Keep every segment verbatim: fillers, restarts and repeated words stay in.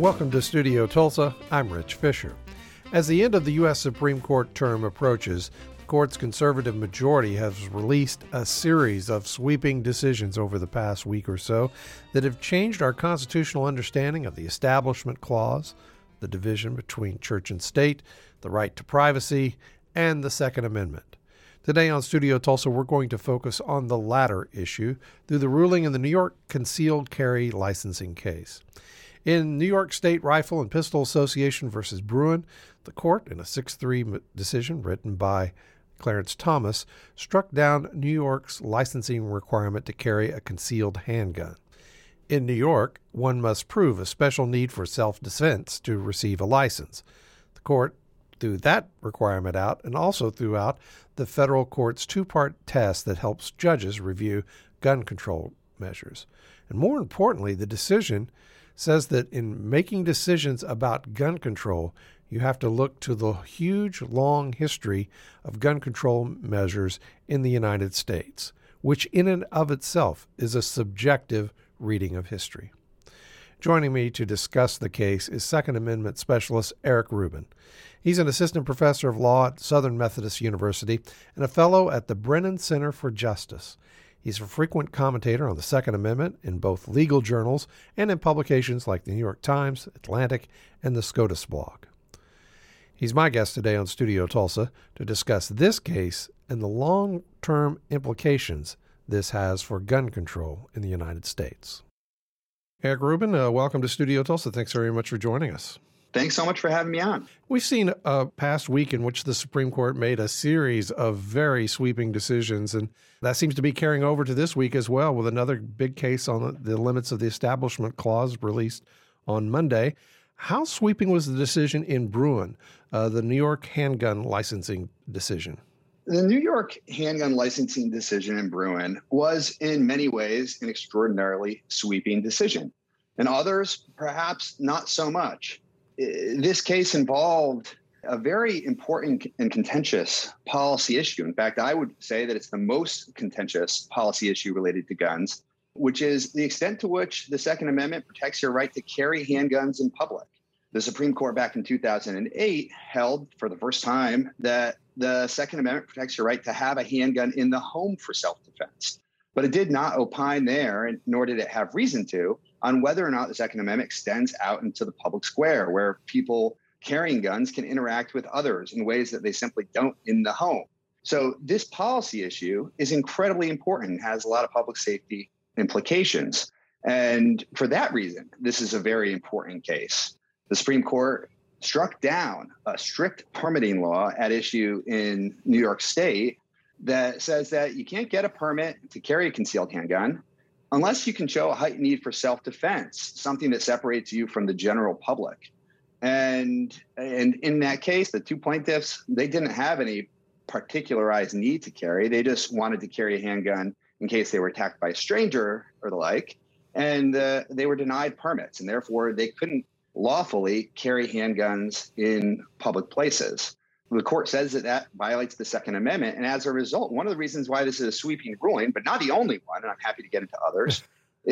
Welcome to Studio Tulsa. I'm Rich Fisher. As the end of the U S Supreme Court term approaches, the court's conservative majority has released a series of sweeping decisions over the past week or so that have changed our constitutional understanding of the Establishment Clause, the division between church and state, the right to privacy, and the Second Amendment. Today on Studio Tulsa, we're going to focus on the latter issue through the ruling in the New York concealed carry licensing case. In New York State Rifle and Pistol Association versus Bruen, the court, in a six three decision written by Clarence Thomas, struck down New York's licensing requirement to carry a concealed handgun. In New York, one must prove a special need for self-defense to receive a license. The court threw that requirement out and also threw out the federal court's two-part test that helps judges review gun control measures. And more importantly, the decision says that in making decisions about gun control, you have to look to the huge, long history of gun control measures in the United States, which in and of itself is a subjective reading of history. Joining me to discuss the case is Second Amendment specialist Eric Rubin. He's an assistant professor of law at Southern Methodist University and a fellow at the Brennan Center for Justice. He's a frequent commentator on the Second Amendment in both legal journals and in publications like the New York Times, Atlantic, and the SCOTUS blog. He's my guest today on Studio Tulsa to discuss this case and the long-term implications this has for gun control in the United States. Eric Rubin, uh, welcome to Studio Tulsa. Thanks very much for joining us. Thanks so much for having me on. We've seen a past week in which the Supreme Court made a series of very sweeping decisions, and that seems to be carrying over to this week as well, with another big case on the limits of the Establishment Clause released on Monday. How sweeping was the decision in Bruen, uh, the New York handgun licensing decision? The New York handgun licensing decision in Bruen was in many ways an extraordinarily sweeping decision, and others perhaps not so much. This case involved a very important and contentious policy issue. In fact, I would say that it's the most contentious policy issue related to guns, which is the extent to which the Second Amendment protects your right to carry handguns in public. The Supreme Court back in two thousand eight held for the first time that the Second Amendment protects your right to have a handgun in the home for self-defense. But it did not opine there, and nor did it have reason to, on whether or not the Second Amendment extends out into the public square, where people carrying guns can interact with others in ways that they simply don't in the home. So this policy issue is incredibly important, has a lot of public safety implications. And for that reason, this is a very important case. The Supreme Court struck down a strict permitting law at issue in New York State that says that you can't get a permit to carry a concealed handgun unless you can show a heightened need for self-defense, something that separates you from the general public. And, and in that case, the two plaintiffs, they didn't have any particularized need to carry. They just wanted to carry a handgun in case they were attacked by a stranger or the like. And uh, they were denied permits, and therefore they couldn't lawfully carry handguns in public places. The court says that that violates the Second Amendment. And as a result, one of the reasons why this is a sweeping ruling, but not the only one, and I'm happy to get into others,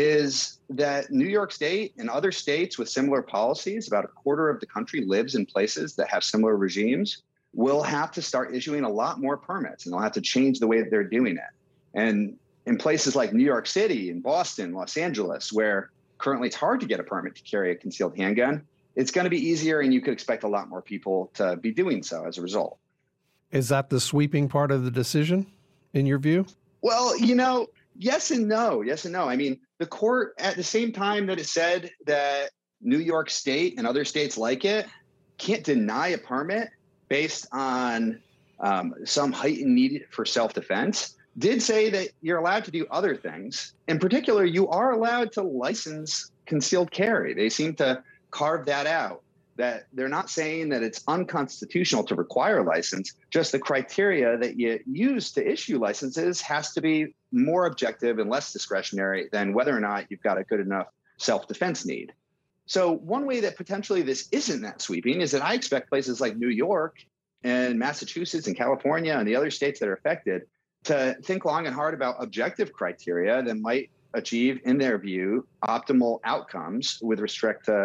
is that New York State and other states with similar policies, about a quarter of the country lives in places that have similar regimes, will have to start issuing a lot more permits, and they'll have to change the way that they're doing it. And in places like New York City and Boston, Los Angeles, where currently it's hard to get a permit to carry a concealed handgun, it's going to be easier, and you could expect a lot more people to be doing so as a result. Is that the sweeping part of the decision, in your view? Well, you know, yes and no. Yes and no. I mean, the court, at the same time that it said that New York State and other states like it can't deny a permit based on um, some heightened need for self-defense, did say that you're allowed to do other things. In particular, you are allowed to license concealed carry. They seem to carve that out, that they're not saying that it's unconstitutional to require a license, just the criteria that you use to issue licenses has to be more objective and less discretionary than whether or not you've got a good enough self-defense need. So one way that potentially this isn't that sweeping is that I expect places like New York and Massachusetts and California and the other states that are affected to think long and hard about objective criteria that might achieve, in their view, optimal outcomes with respect to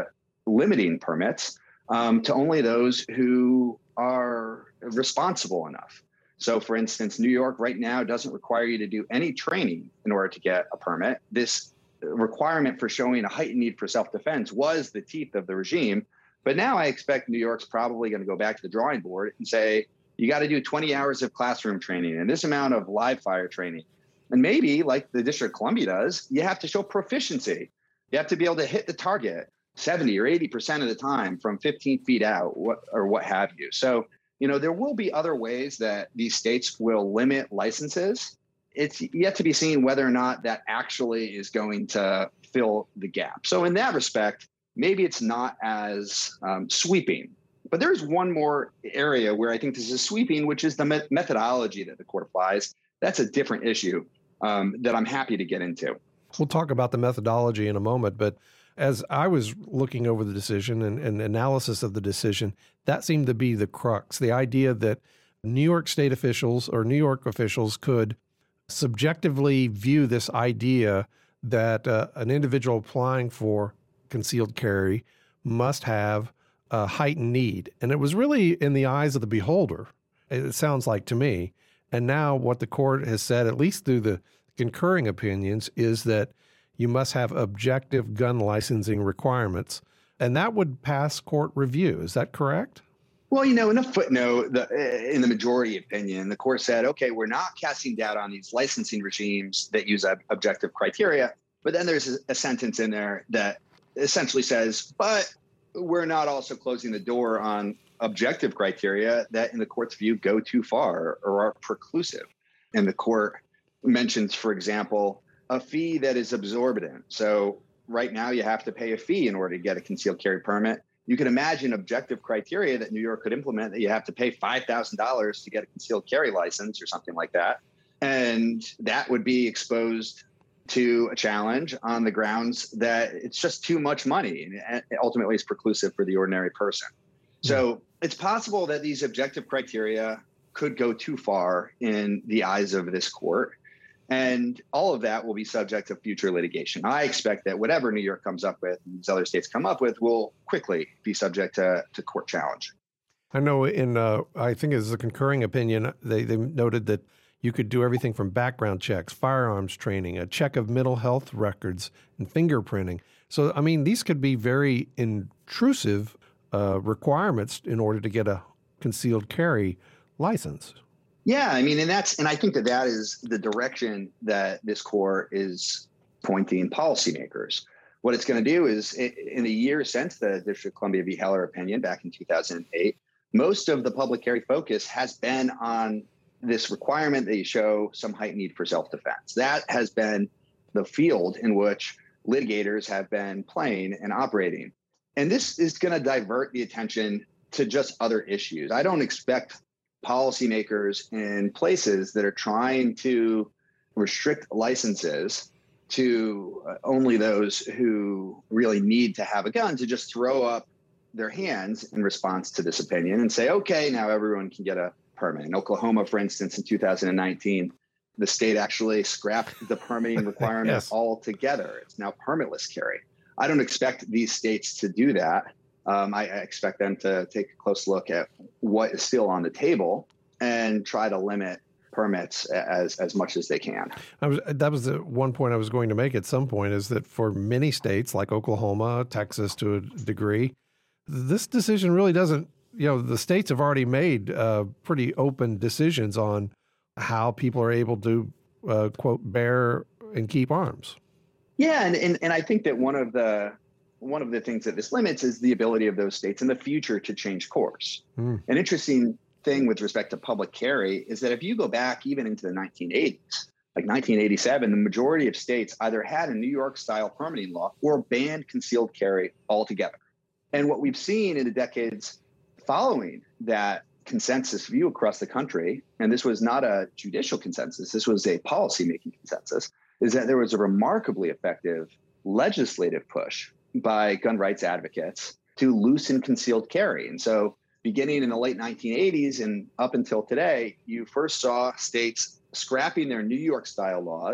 limiting permits um, to only those who are responsible enough. So, for instance, New York right now doesn't require you to do any training in order to get a permit. This requirement for showing a heightened need for self-defense was the teeth of the regime. But now I expect New York's probably going to go back to the drawing board and say, you got to do twenty hours of classroom training and this amount of live fire training. And maybe, like the District of Columbia does, you have to show proficiency. You have to be able to hit the target seventy or eighty percent of the time from fifteen feet out what, or what have you. So, you know, there will be other ways that these states will limit licenses. It's yet to be seen whether or not that actually is going to fill the gap. So in that respect, maybe it's not as um, sweeping. But there's one more area where I think this is sweeping, which is the me- methodology that the court applies. That's a different issue um, that I'm happy to get into. We'll talk about the methodology in a moment, but as I was looking over the decision and, and analysis of the decision, that seemed to be the crux, the idea that New York state officials or New York officials could subjectively view this idea that uh, an individual applying for concealed carry must have a heightened need. And it was really in the eyes of the beholder, it sounds like to me. And now what the court has said, at least through the concurring opinions, is that you must have objective gun licensing requirements. And that would pass court review. Is that correct? Well, you know, in a footnote, the, in the majority opinion, the court said, okay, we're not casting doubt on these licensing regimes that use objective criteria. But then there's a, a sentence in there that essentially says, but we're not also closing the door on objective criteria that, in the court's view, go too far or are preclusive. And the court mentions, for example, a fee that is exorbitant. So right now you have to pay a fee in order to get a concealed carry permit. You can imagine objective criteria that New York could implement that you have to pay five thousand dollars to get a concealed carry license or something like that. And that would be exposed to a challenge on the grounds that it's just too much money and ultimately is preclusive for the ordinary person. So it's possible that these objective criteria could go too far in the eyes of this court. And all of that will be subject to future litigation. I expect that whatever New York comes up with, and these other states come up with, will quickly be subject to, to court challenge. I know in, uh, I think it's a concurring opinion, they, they noted that you could do everything from background checks, firearms training, a check of mental health records, and fingerprinting. So, I mean, these could be very intrusive uh, requirements in order to get a concealed carry license. Yeah, I mean, and that's, and I think that that is the direction that this court is pointing policymakers. What it's going to do is, in the years since the District of Columbia v. Heller opinion back in two thousand eight, most of the public carry focus has been on this requirement that you show some heightened need for self-defense. That has been the field in which litigators have been playing and operating. And this is going to divert the attention to just other issues. I don't expect policymakers in places that are trying to restrict licenses to uh, only those who really need to have a gun to just throw up their hands in response to this opinion and say, okay, now everyone can get a permit. In Oklahoma, for instance, in two thousand nineteen, the state actually scrapped the permitting requirement yes. altogether. It's now permitless carry. I don't expect these states to do that. Um, I, I expect them to take a close look at what is still on the table and try to limit permits as as much as they can. I was, that was the one point I was going to make at some point, is that for many states like Oklahoma, Texas to a degree, this decision really doesn't, you know, the states have already made uh, pretty open decisions on how people are able to, uh, quote, bear and keep arms. Yeah, and, and and I think that one of the one of the things that this limits is the ability of those states in the future to change course. Mm. An interesting thing with respect to public carry is that if you go back even into the nineteen eighties, like nineteen eighty-seven, the majority of states either had a New York style permitting law or banned concealed carry altogether. And what we've seen in the decades following that consensus view across the country, and this was not a judicial consensus, this was a policymaking consensus, is that there was a remarkably effective legislative push by gun rights advocates to loosen concealed carry. And so beginning in the late nineteen eighties and up until today, you first saw states scrapping their New York style laws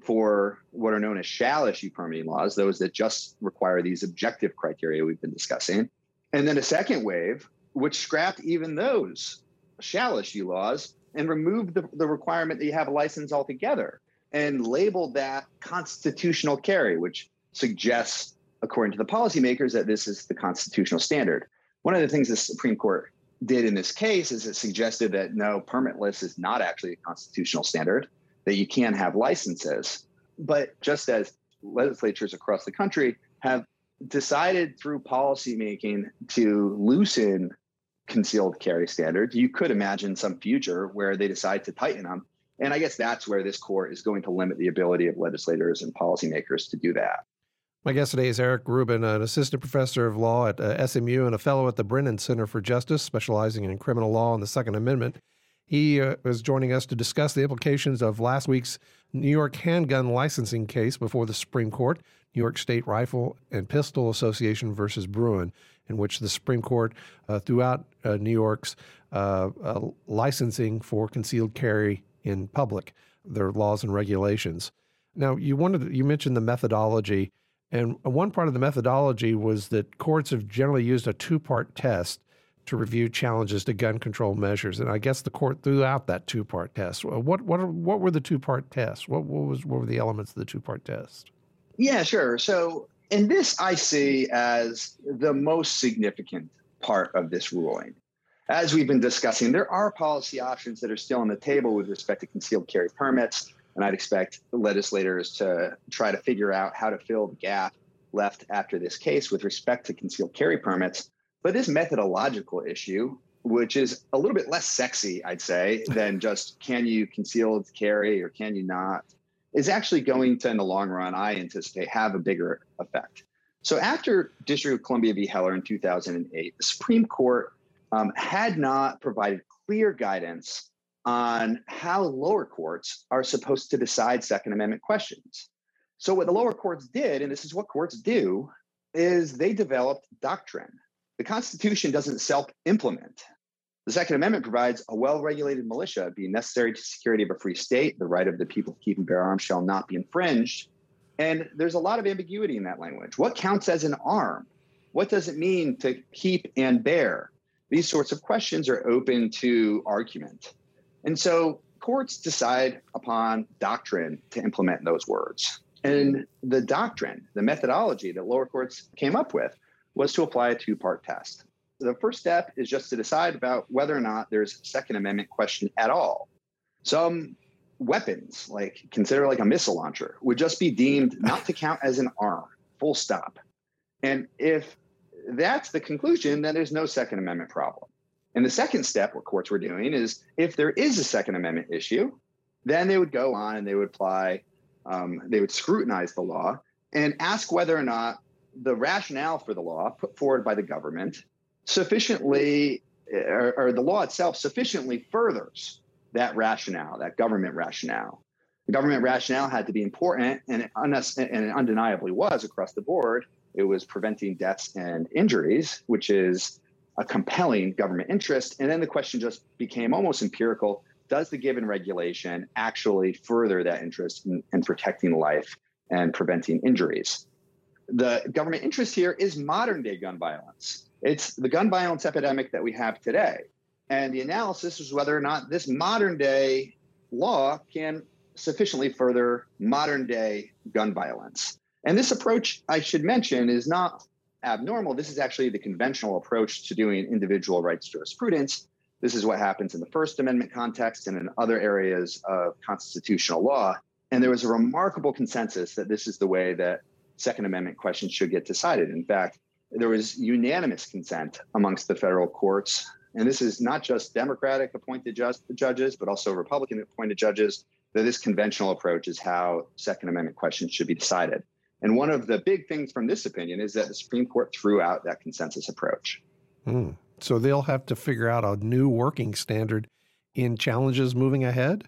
for what are known as shall issue permitting laws, those that just require these objective criteria we've been discussing. And then a second wave, which scrapped even those shall issue laws and removed the, the requirement that you have a license altogether and labeled that constitutional carry, which suggests, according to the policymakers, that this is the constitutional standard. One of the things the Supreme Court did in this case is it suggested that no, permitless is not actually a constitutional standard, that you can have licenses. But just as legislatures across the country have decided through policymaking to loosen concealed carry standards, you could imagine some future where they decide to tighten them. And I guess that's where this court is going to limit the ability of legislators and policymakers to do that. My guest today is Eric Rubin, an assistant professor of law at uh, S M U and a fellow at the Brennan Center for Justice, specializing in criminal law and the Second Amendment. He uh, is joining us to discuss the implications of last week's New York handgun licensing case before the Supreme Court, New York State Rifle and Pistol Association versus Bruen, in which the Supreme Court uh, threw out uh, New York's uh, uh, licensing for concealed carry in public, their laws and regulations. Now, you wanted you mentioned the methodology. And one part of the methodology was that courts have generally used a two-part test to review challenges to gun control measures. And I guess the court threw out that two-part test. What what what were the two-part tests? What what was what were the elements of the two-part test? Yeah, sure. So, and this I see as the most significant part of this ruling. As we've been discussing, there are policy options that are still on the table with respect to concealed carry permits. And I'd expect the legislators to try to figure out how to fill the gap left after this case with respect to concealed carry permits. But this methodological issue, which is a little bit less sexy, I'd say, than just can you concealed carry or can you not, is actually going to, in the long run, I anticipate, have a bigger effect. So after District of Columbia v. Heller in two thousand eight, the Supreme Court um, had not provided clear guidance on how lower courts are supposed to decide Second Amendment questions. So what the lower courts did, and this is what courts do, is they developed doctrine. The Constitution doesn't self-implement. The Second Amendment provides a well-regulated militia being necessary to the security of a free state. The right of the people to keep and bear arms shall not be infringed. And there's a lot of ambiguity in that language. What counts as an arm? What does it mean to keep and bear? These sorts of questions are open to argument. And so courts decide upon doctrine to implement those words. And the doctrine, the methodology that lower courts came up with was to apply a two-part test. The first step is just to decide about whether or not there's a Second Amendment question at all. Some weapons, like consider like a missile launcher, would just be deemed not to count as an arm, full stop. And if that's the conclusion, then there's no Second Amendment problem. And the second step, what courts were doing, is if there is a Second Amendment issue, then they would go on and they would apply, um, they would scrutinize the law and ask whether or not the rationale for the law put forward by the government sufficiently, or, or the law itself sufficiently furthers that rationale, that government rationale. The government rationale had to be important, and it, un- and it undeniably was across the board. It was preventing deaths and injuries, which is a compelling government interest. And then the question just became almost empirical. Does the given regulation actually further that interest in, in protecting life and preventing injuries? The government interest here is modern day gun violence. It's the gun violence epidemic that we have today. And the analysis is whether or not this modern day law can sufficiently further modern day gun violence. And this approach, I should mention, is not abnormal. This is actually the conventional approach to doing individual rights jurisprudence. This is what happens in the First Amendment context and in other areas of constitutional law. And there was a remarkable consensus that this is the way that Second Amendment questions should get decided. In fact, there was unanimous consent amongst the federal courts. And this is not just Democratic appointed just, judges, but also Republican appointed judges, that this conventional approach is how Second Amendment questions should be decided. And one of the big things from this opinion is that the Supreme Court threw out that consensus approach. Mm. So they'll have to figure out a new working standard in challenges moving ahead?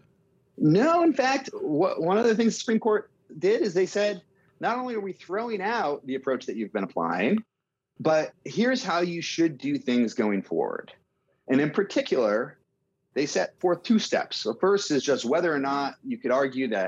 No, in fact, what, one of the things the Supreme Court did is they said, not only are we throwing out the approach that you've been applying, but here's how you should do things going forward. And in particular, they set forth two steps. So first is just whether or not you could argue that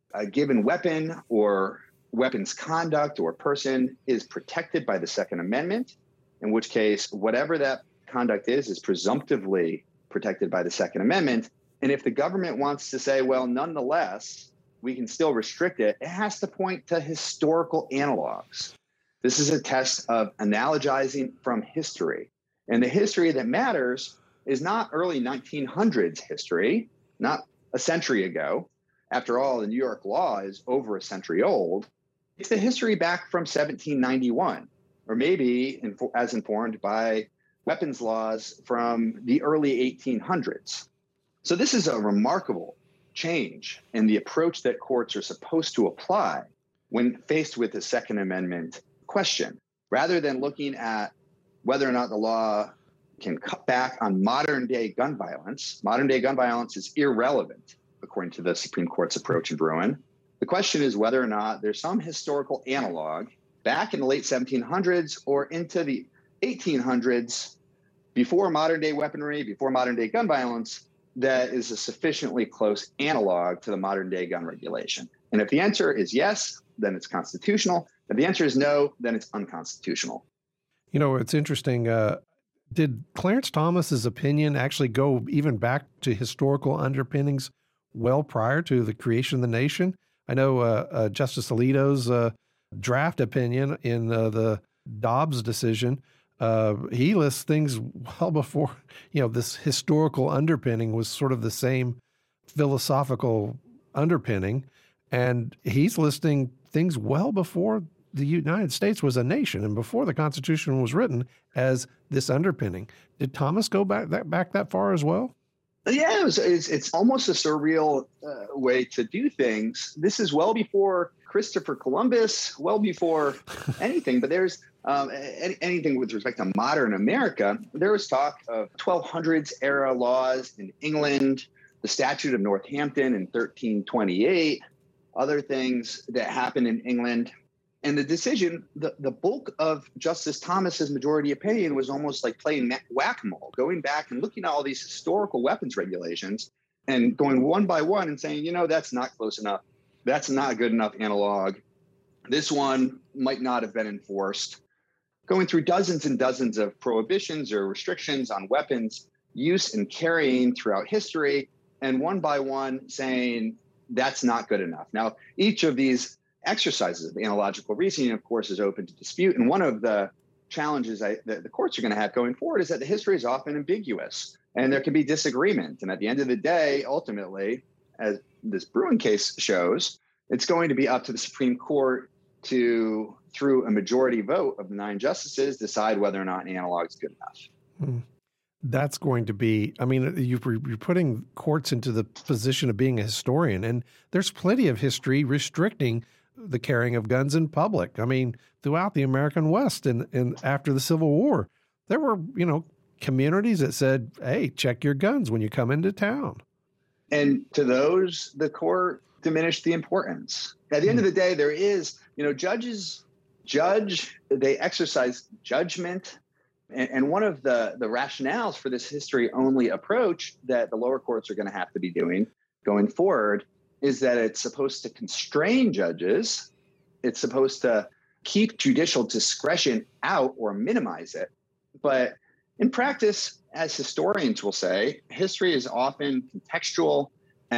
a given weapon or weapons conduct or person is protected by the Second Amendment, in which case, whatever that conduct is, is presumptively protected by the Second Amendment. And if the government wants to say, well, nonetheless, we can still restrict it, it has to point to historical analogs. This is a test of analogizing from history. And the history that matters is not early nineteen hundreds history, not a century ago. After all, the New York law is over a century old. It's the history back from seventeen ninety-one, or maybe as informed by weapons laws from the early eighteen hundreds. So this is a remarkable change in the approach that courts are supposed to apply when faced with the Second Amendment question. Rather than looking at whether or not the law can cut back on modern day gun violence, modern day gun violence is irrelevant, according to the Supreme Court's approach in Bruen. The question is whether or not there's some historical analog back in the late seventeen hundreds or into the eighteen hundreds, before modern day weaponry, before modern day gun violence, that is a sufficiently close analog to the modern day gun regulation. And if the answer is yes, then it's constitutional. If the answer is no, then it's unconstitutional. You know, it's interesting. Uh, did Clarence Thomas's opinion actually go even back to historical underpinnings well prior to the creation of the nation? I know uh, uh, Justice Alito's uh, draft opinion in uh, the Dobbs decision, uh, he lists things well before, you know, this historical underpinning was sort of the same philosophical underpinning. And he's listing things well before the United States was a nation and before the Constitution was written as this underpinning. Did Thomas go back that, back that far as well? Yeah, it was, it's, it's almost a surreal uh, way to do things. This is well before Christopher Columbus, well before anything. But there's um, any, anything with respect to modern America. There was talk of twelve hundreds era laws in England, the Statute of Northampton in thirteen twenty-eight, other things that happened in England. And the decision, the, the bulk of Justice Thomas's majority opinion was almost like playing whack-a-mole, going back and looking at all these historical weapons regulations and going one by one and saying, you know, that's not close enough. That's not a good enough analog. This one might not have been enforced. Going through dozens and dozens of prohibitions or restrictions on weapons use and carrying throughout history, and one by one saying, that's not good enough. Now, each of these exercises of analogical reasoning, of course, is open to dispute. And one of the challenges I, that the courts are going to have going forward is that the history is often ambiguous and there can be disagreement. And at the end of the day, ultimately, as this Bruen case shows, it's going to be up to the Supreme Court to, through a majority vote of the nine justices, decide whether or not an analog is good enough. Hmm. That's going to be, I mean, you're putting courts into the position of being a historian, and there's plenty of history restricting the carrying of guns in public. I mean, throughout the American West and, and after the Civil War, there were, you know, communities that said, hey, check your guns when you come into town. And to those, the court diminished the importance. At the end of the day, there is, you know, judges judge, they exercise judgment. And, and one of the, the rationales for this history-only approach that the lower courts are going to have to be doing going forward is that it's supposed to constrain judges. It's supposed to keep judicial discretion out or minimize it. But in practice, as historians will say, history is often contextual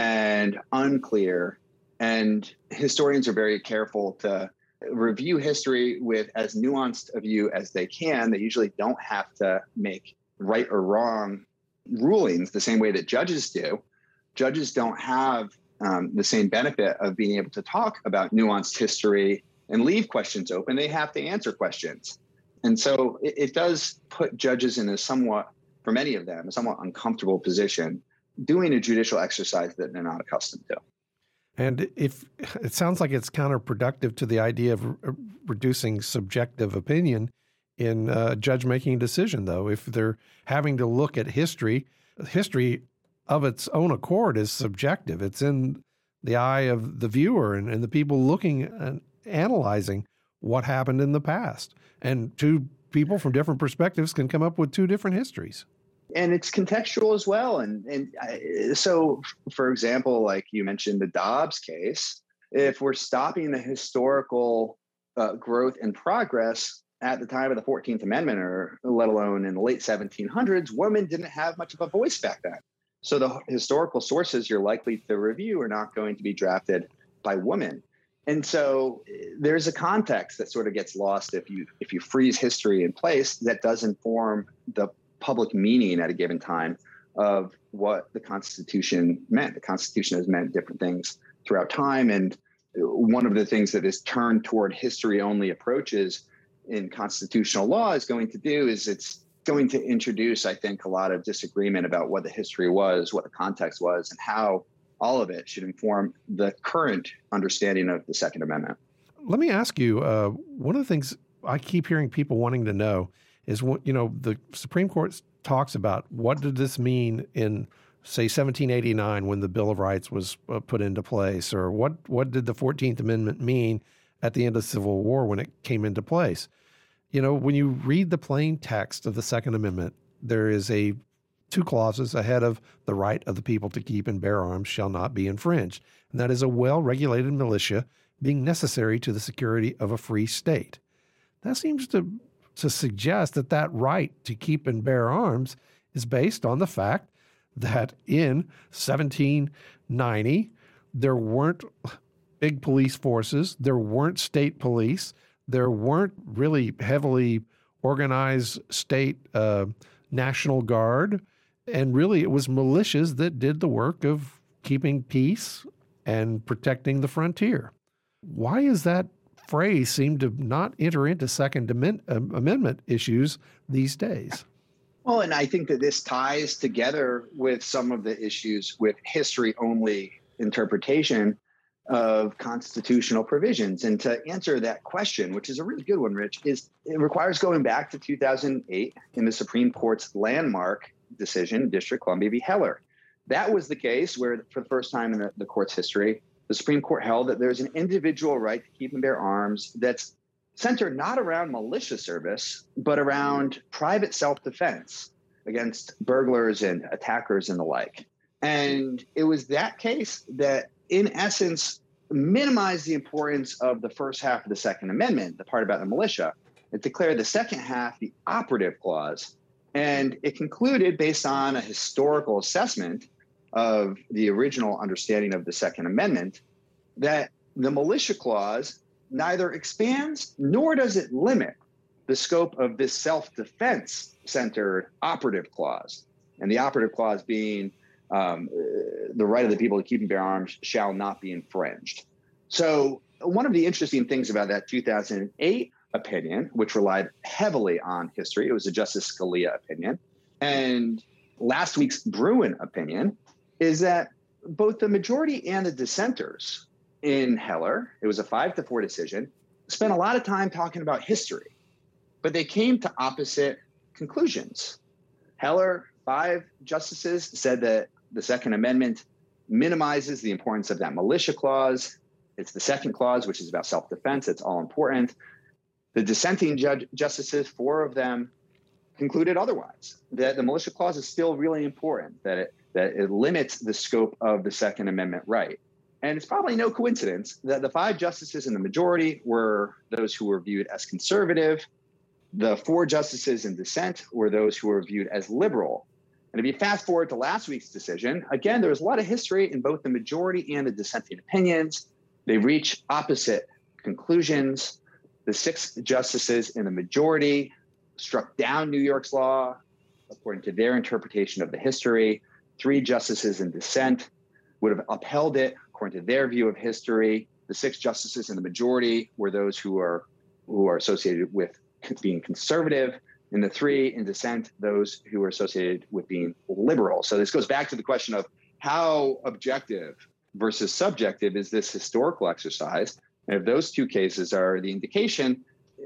and unclear. And historians are very careful to review history with as nuanced a view as they can. They usually don't have to make right or wrong rulings the same way that judges do. Judges don't have um, the same benefit of being able to talk about nuanced history and leave questions open. They have to answer questions. And so it, it does put judges in a somewhat, for many of them, a somewhat uncomfortable position doing a judicial exercise that they're not accustomed to. And if it sounds like it's counterproductive to the idea of re- reducing subjective opinion in a judge making a decision, though, if they're having to look at history, history of its own accord is subjective. It's in the eye of the viewer and, and the people looking and analyzing what happened in the past. And two people from different perspectives can come up with two different histories. And it's contextual as well. And, and I, so, for example, like you mentioned, the Dobbs case, If we're stopping the historical uh, growth and progress at the time of the fourteenth Amendment, or let alone in the late seventeen hundreds, women didn't have much of a voice back then. So the historical sources you're likely to review are not going to be drafted by women. And so there's a context that sort of gets lost if you if you freeze history in place that does inform the public meaning at a given time of what the Constitution meant. The Constitution has meant different things throughout time. And one of the things that is turned toward history-only approaches in constitutional law is going to do is it's going to introduce, I think, a lot of disagreement about what the history was, what the context was, and how all of it should inform the current understanding of the Second Amendment. Let me ask you, uh, one of the things I keep hearing people wanting to know is, what, you know, the Supreme Court talks about what did this mean in, say, seventeen eighty-nine when the Bill of Rights was uh, put into place, or what, what did the fourteenth Amendment mean at the end of the Civil War when it came into place? You know, when you read the plain text of the Second Amendment, there is a two clauses ahead of the right of the people to keep and bear arms shall not be infringed. And that is a well-regulated militia being necessary to the security of a free state. That seems to, to suggest that that right to keep and bear arms is based on the fact that in seventeen ninety, there weren't big police forces, there weren't state police, there weren't really heavily organized state uh, National Guard, and really it was militias that did the work of keeping peace and protecting the frontier. Why is that phrase seem to not enter into Second Amendment issues these days? Well, and I think that this ties together with some of the issues with history-only interpretation of constitutional provisions. And to answer that question, which is a really good one, Rich, is it requires going back to two thousand eight in the Supreme Court's landmark decision, District Columbia v. Heller. That was the case where, for the first time in the, the court's history, the Supreme Court held that there's an individual right to keep and bear arms that's centered not around militia service, but around private self-defense against burglars and attackers and the like. And it was that case that, in essence, minimized the importance of the first half of the Second Amendment, the part about the militia. It declared the second half the operative clause. And it concluded, based on a historical assessment of the original understanding of the Second Amendment, that the militia clause neither expands nor does it limit the scope of this self-defense centered operative clause. And the operative clause being um, the right of the people to keep and bear arms shall not be infringed. So one of the interesting things about that two thousand eight opinion, which relied heavily on history, it was a Justice Scalia opinion, and last week's Bruen opinion, is that both the majority and the dissenters in Heller, it was a five to four decision, spent a lot of time talking about history, but they came to opposite conclusions. Heller, five justices, said that the Second Amendment minimizes the importance of that militia clause. It's the second clause, which is about self-defense. It's all important. The dissenting judge, justices, four of them, concluded otherwise, that the militia clause is still really important, that it, that it limits the scope of the Second Amendment right. And it's probably no coincidence that the five justices in the majority were those who were viewed as conservative. The four justices in dissent were those who were viewed as liberal. And if you fast forward to last week's decision, again, there was a lot of history in both the majority and the dissenting opinions. They reach opposite conclusions. The six justices in the majority struck down New York's law according to their interpretation of the history. Three justices in dissent would have upheld it according to their view of history. The six justices in the majority were those who are who are associated with being conservative, and the three in dissent, those who are associated with being liberal. So this goes back to the question of how objective versus subjective is this historical exercise? And if those two cases are the indication,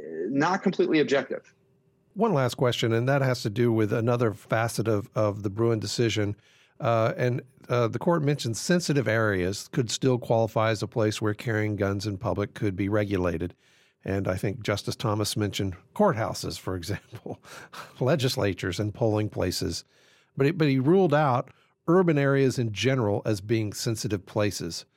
not completely objective. One last question, and that has to do with another facet of, of the Bruen decision. Uh, and uh, the court mentioned sensitive areas could still qualify as a place where carrying guns in public could be regulated. And I think Justice Thomas mentioned courthouses, for example, legislatures and polling places. But, it, but he ruled out urban areas in general as being sensitive places.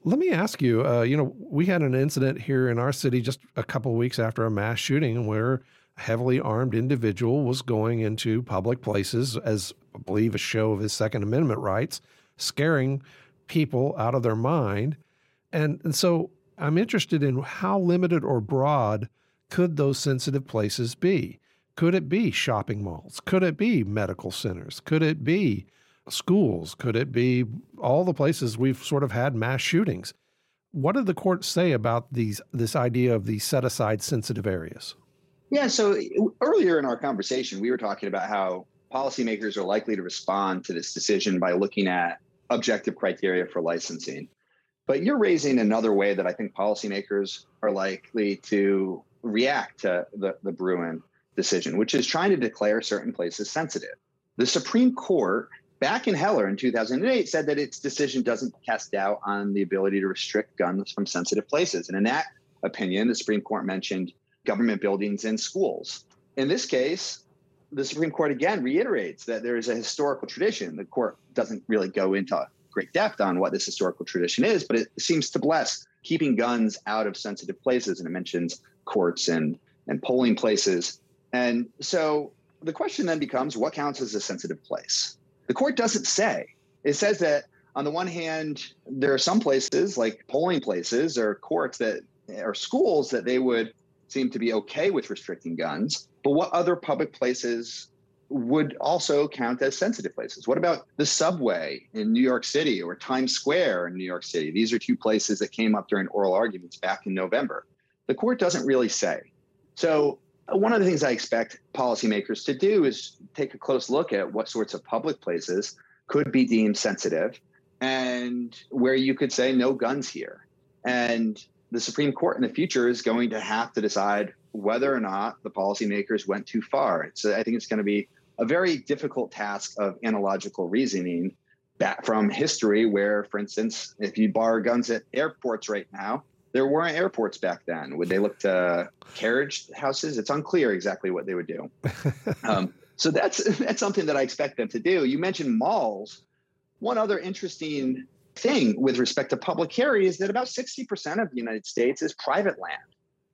Let me ask you, uh, you know, we had an incident here in our city just a couple of weeks after a mass shooting where a heavily armed individual was going into public places as, I believe, a show of his Second Amendment rights, scaring people out of their mind. And, and so I'm interested in how limited or broad could those sensitive places be? Could it be shopping malls? Could it be medical centers? Could it be schools? Could it be all the places we've sort of had mass shootings? What did the court say about these this idea of these set-aside sensitive areas? Yeah, so earlier in our conversation, we were talking about how policymakers are likely to respond to this decision by looking at objective criteria for licensing. But you're raising another way that I think policymakers are likely to react to the, the Bruen decision, which is trying to declare certain places sensitive. The Supreme Court, back in Heller in two thousand eight, said that its decision doesn't cast doubt on the ability to restrict guns from sensitive places. And in that opinion, the Supreme Court mentioned government buildings and schools. In this case, the Supreme Court again reiterates that there is a historical tradition. The court doesn't really go into great depth on what this historical tradition is, but it seems to bless keeping guns out of sensitive places. And it mentions courts and, and polling places. And so the question then becomes, what counts as a sensitive place? The court doesn't say. It says that on the one hand, there are some places like polling places or courts that or schools that they would seem to be okay with restricting guns. But what other public places would also count as sensitive places? What about the subway in New York City or Times Square in New York City? These are two places that came up during oral arguments back in November. The court doesn't really say. So one of the things I expect policymakers to do is take a close look at what sorts of public places could be deemed sensitive and where you could say no guns here. And the Supreme Court in the future is going to have to decide whether or not the policymakers went too far. So I think it's going to be a very difficult task of analogical reasoning back from history where, for instance, if you bar guns at airports right now, there weren't airports back then. Would they look to carriage houses? It's unclear exactly what they would do. um, so that's that's something that I expect them to do. You mentioned malls. One other interesting thing with respect to public carry is that about sixty percent of the United States is private land.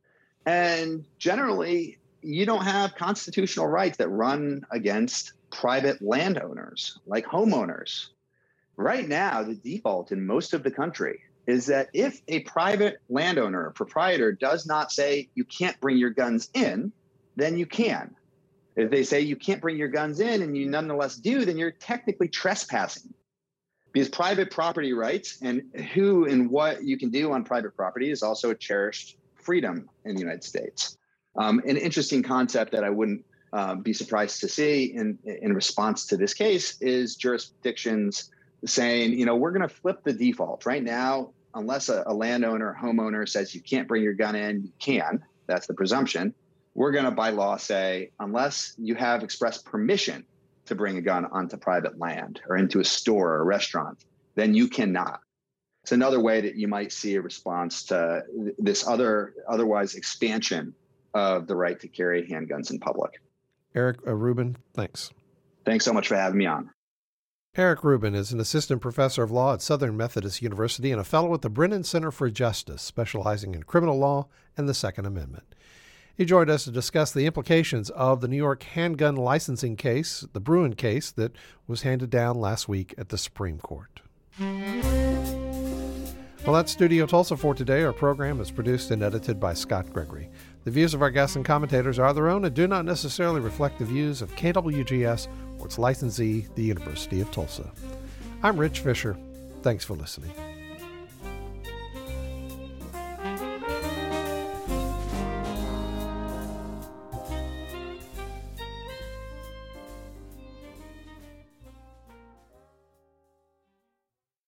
And generally, you don't have constitutional rights that run against private landowners, like homeowners. Right now, the default in most of the country is that if a private landowner or proprietor does not say you can't bring your guns in, then you can. If they say you can't bring your guns in and you nonetheless do, then you're technically trespassing. Because private property rights and who and what you can do on private property is also a cherished freedom in the United States. Um, an interesting concept that I wouldn't uh, be surprised to see in, in response to this case is jurisdictions saying, you know, we're going to flip the default. Right now, unless a, a landowner or homeowner says you can't bring your gun in, you can. That's the presumption. We're going to, by law, say, unless you have express permission to bring a gun onto private land or into a store or a restaurant, then you cannot. It's another way that you might see a response to this other otherwise expansion of the right to carry handguns in public. Eric uh, Rubin, thanks. Thanks so much for having me on. Eric Rubin is an assistant professor of law at Southern Methodist University and a fellow at the Brennan Center for Justice, specializing in criminal law and the Second Amendment. He joined us to discuss the implications of the New York handgun licensing case, the Bruen case, that was handed down last week at the Supreme Court. Well, that's Studio Tulsa for today. Our program is produced and edited by Scott Gregory. The views of our guests and commentators are their own and do not necessarily reflect the views of K W G S or its licensee, the University of Tulsa. I'm Rich Fisher. Thanks for listening.